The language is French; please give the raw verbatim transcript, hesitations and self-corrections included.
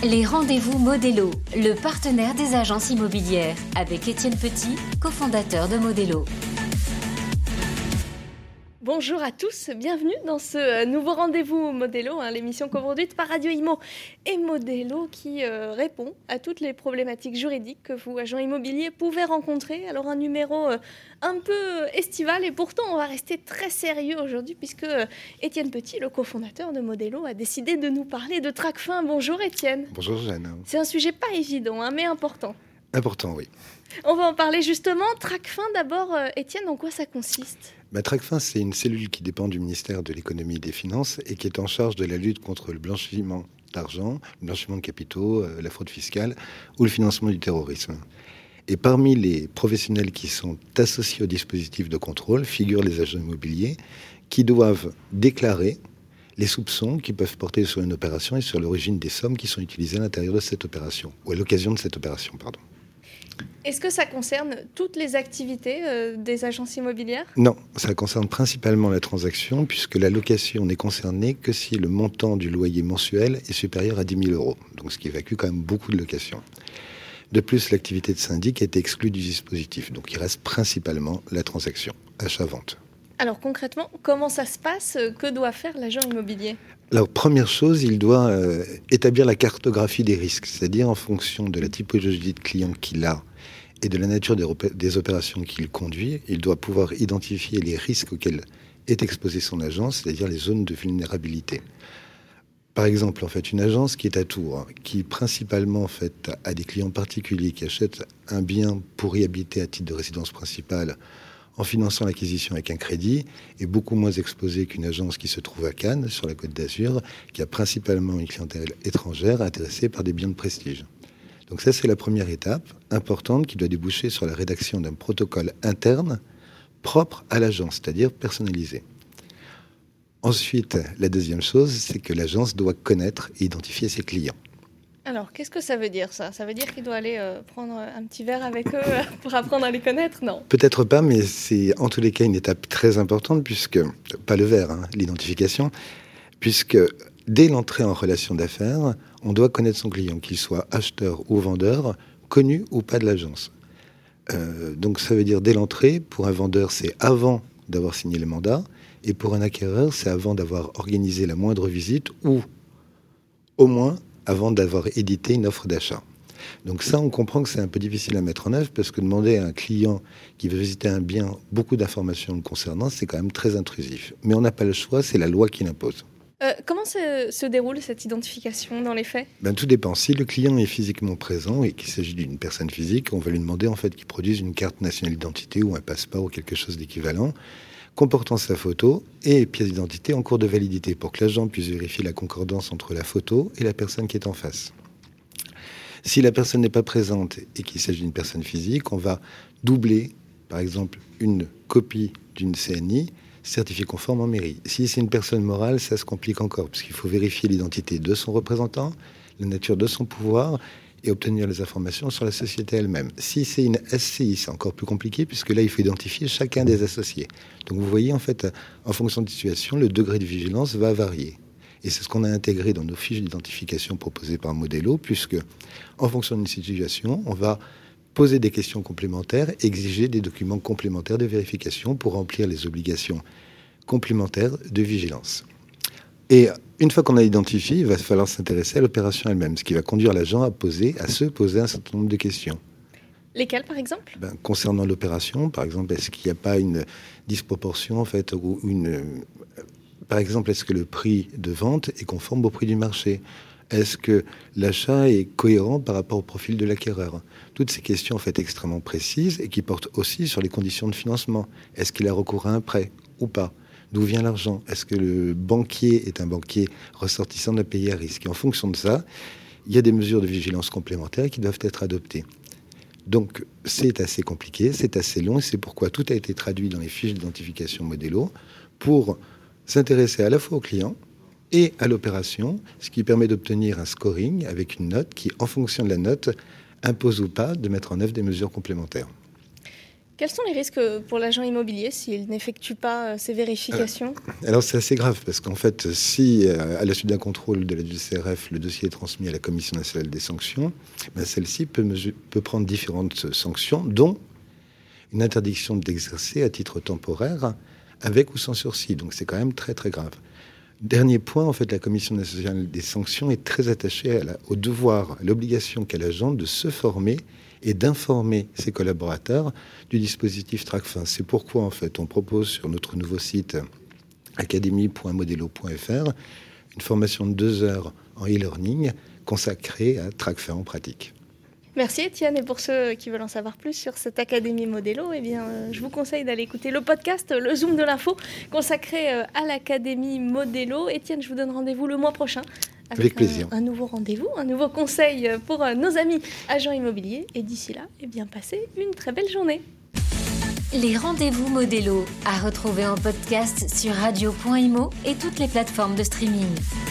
Les rendez-vous Modelo, le partenaire des agences immobilières, avec Étienne Petit, cofondateur de Modelo. Bonjour à tous, bienvenue dans ce nouveau rendez-vous Modelo, hein, l'émission coproduite par Radio Imo et Modelo qui euh, répond à toutes les problématiques juridiques que vous, agents immobiliers, pouvez rencontrer. Alors un numéro euh, un peu estival et pourtant on va rester très sérieux aujourd'hui puisque euh, Étienne Petit, le cofondateur de Modelo, a décidé de nous parler de Tracfin. Bonjour Étienne. Bonjour Jeanne. C'est un sujet pas évident hein, mais important. Important, oui. On va en parler justement. Tracfin d'abord, euh, Étienne, en quoi ça consiste ? Bah, Tracfin, c'est une cellule qui dépend du ministère de l'économie et des finances et qui est en charge de la lutte contre le blanchiment d'argent, le blanchiment de capitaux, euh, la fraude fiscale ou le financement du terrorisme. Et parmi les professionnels qui sont associés au dispositif de contrôle figurent les agents immobiliers qui doivent déclarer les soupçons qui peuvent porter sur une opération et sur l'origine des sommes qui sont utilisées à l'intérieur de cette opération, ou à l'occasion de cette opération, pardon. Est-ce que ça concerne toutes les activités euh, des agences immobilières ? Non, ça concerne principalement la transaction, puisque la location n'est concernée que si le montant du loyer mensuel est supérieur à dix mille euros, donc ce qui évacue quand même beaucoup de locations. De plus, l'activité de syndic est exclue du dispositif, donc il reste principalement la transaction, achat-vente. Alors concrètement, comment ça se passe ? Que doit faire l'agent immobilier ? Alors, première chose, il doit euh, établir la cartographie des risques, c'est-à-dire en fonction de la typologie de client qu'il a et de la nature des, opé- des opérations qu'il conduit, il doit pouvoir identifier les risques auxquels est exposée son agence, c'est-à-dire les zones de vulnérabilité. Par exemple, en fait, une agence qui est à Tours, qui principalement en fait, a des clients particuliers qui achètent un bien pour y habiter à titre de résidence principale, en finançant l'acquisition avec un crédit, est beaucoup moins exposée qu'une agence qui se trouve à Cannes, sur la Côte d'Azur, qui a principalement une clientèle étrangère intéressée par des biens de prestige. Donc ça, c'est la première étape importante qui doit déboucher sur la rédaction d'un protocole interne propre à l'agence, c'est-à-dire personnalisé. Ensuite, la deuxième chose, c'est que l'agence doit connaître et identifier ses clients. Alors, qu'est-ce que ça veut dire, ça ? Ça veut dire qu'il doit aller euh, prendre un petit verre avec eux pour apprendre à les connaître ? Non. Peut-être pas, mais c'est en tous les cas une étape très importante, puisque, pas le verre, hein, l'identification, puisque dès l'entrée en relation d'affaires, on doit connaître son client, qu'il soit acheteur ou vendeur, connu ou pas de l'agence. Euh, donc ça veut dire dès l'entrée, pour un vendeur, c'est avant d'avoir signé le mandat, et pour un acquéreur, c'est avant d'avoir organisé la moindre visite, ou au moins avant d'avoir édité une offre d'achat. Donc ça, on comprend que c'est un peu difficile à mettre en œuvre parce que demander à un client qui veut visiter un bien beaucoup d'informations le concernant, c'est quand même très intrusif. Mais on n'a pas le choix, c'est la loi qui l'impose. Euh, comment se, se déroule cette identification dans les faits ? Ben, tout dépend. Si le client est physiquement présent et qu'il s'agit d'une personne physique, on va lui demander en fait qu'il produise une carte nationale d'identité ou un passeport ou quelque chose d'équivalent, comportant sa photo et pièce d'identité en cours de validité pour que l'agent puisse vérifier la concordance entre la photo et la personne qui est en face. Si la personne n'est pas présente et qu'il s'agit d'une personne physique, on va doubler, par exemple, une copie d'une C N I certifiée conforme en mairie. Si c'est une personne morale, ça se complique encore, parce qu'il faut vérifier l'identité de son représentant, la nature de son pouvoir et obtenir les informations sur la société elle-même. Si c'est une S C I, c'est encore plus compliqué, puisque là, il faut identifier chacun des associés. Donc vous voyez, en fait, en fonction de la situation, le degré de vigilance va varier. Et c'est ce qu'on a intégré dans nos fiches d'identification proposées par Modelo, puisque, en fonction d'une situation, on va poser des questions complémentaires, exiger des documents complémentaires de vérification pour remplir les obligations complémentaires de vigilance. Et une fois qu'on a identifié, il va falloir s'intéresser à l'opération elle-même, ce qui va conduire l'agent à poser, à se poser un certain nombre de questions. Lesquelles, par exemple ? Ben, concernant l'opération, par exemple, est-ce qu'il n'y a pas une disproportion, en fait, ou une... Par exemple, est-ce que le prix de vente est conforme au prix du marché ? Est-ce que l'achat est cohérent par rapport au profil de l'acquéreur ? Toutes ces questions, en fait, extrêmement précises et qui portent aussi sur les conditions de financement. Est-ce qu'il a recours à un prêt ou pas ? D'où vient l'argent ? Est-ce que le banquier est un banquier ressortissant d'un pays à risque ? Et en fonction de ça, il y a des mesures de vigilance complémentaires qui doivent être adoptées. Donc, c'est assez compliqué, c'est assez long, et c'est pourquoi tout a été traduit dans les fiches d'identification Modelo pour s'intéresser à la fois au client et à l'opération, ce qui permet d'obtenir un scoring avec une note qui, en fonction de la note, impose ou pas de mettre en œuvre des mesures complémentaires. Quels sont les risques pour l'agent immobilier s'il n'effectue pas ces vérifications ? Alors, alors c'est assez grave parce qu'en fait, si à la suite d'un contrôle de la D C R F, le dossier est transmis à la Commission nationale des sanctions, ben celle-ci peut, mesu- peut prendre différentes sanctions, dont une interdiction d'exercer à titre temporaire avec ou sans sursis. Donc c'est quand même très très grave. Dernier point, en fait, la Commission nationale des sanctions est très attachée à la, au devoir, à l'obligation qu'a l'agent de se former et d'informer ses collaborateurs du dispositif TracFin. C'est pourquoi, en fait, on propose sur notre nouveau site académie point modelo point f r une formation de deux heures en e-learning consacrée à TracFin en pratique. Merci Étienne, et pour ceux qui veulent en savoir plus sur cette Académie Modelo, eh bien, euh, je vous conseille d'aller écouter le podcast, le Zoom de l'info, consacré euh, à l'Académie Modelo. Étienne, je vous donne rendez-vous le mois prochain. Avec, avec plaisir. Un, un nouveau rendez-vous, un nouveau conseil pour euh, nos amis agents immobiliers. Et d'ici là, eh bien, passez une très belle journée. Les rendez-vous Modelo à retrouver en podcast sur radio point imo et toutes les plateformes de streaming.